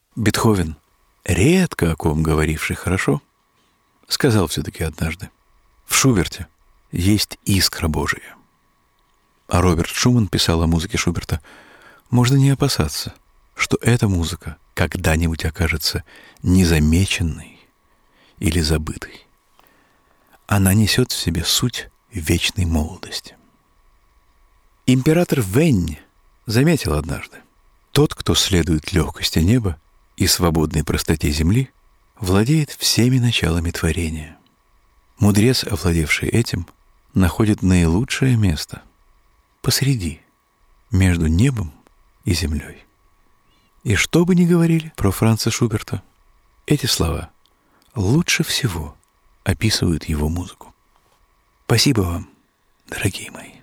Бетховен, редко о ком говоривший хорошо, сказал все-таки однажды: в Шуберте есть искра Божия. А Роберт Шуман писал о музыке Шуберта: можно не опасаться, что эта музыка когда-нибудь окажется незамеченной или забытой. Она несет в себе суть вечной молодости. Император Вэнь заметил однажды: тот, кто следует легкости неба и свободной простоте земли, владеет всеми началами творения. Мудрец, овладевший этим, находит наилучшее место посреди, между небом и землей. И что бы ни говорили про Франца Шуберта, эти слова лучше всего описывают его музыку. Спасибо вам, дорогие мои.